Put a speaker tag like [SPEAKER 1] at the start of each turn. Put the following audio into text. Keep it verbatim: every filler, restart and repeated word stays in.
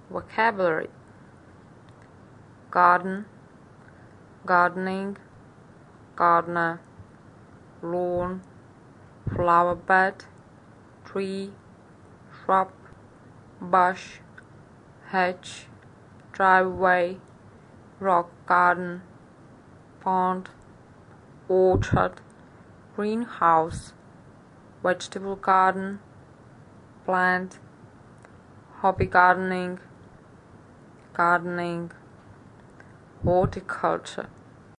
[SPEAKER 1] Vocabulary: garden, gardening, gardener, lawn, flower bed, tree, shrub, bush, hedge, driveway, rock garden, pond, orchard, greenhouse, vegetable garden, plant, hobby gardening, gardening, horticulture.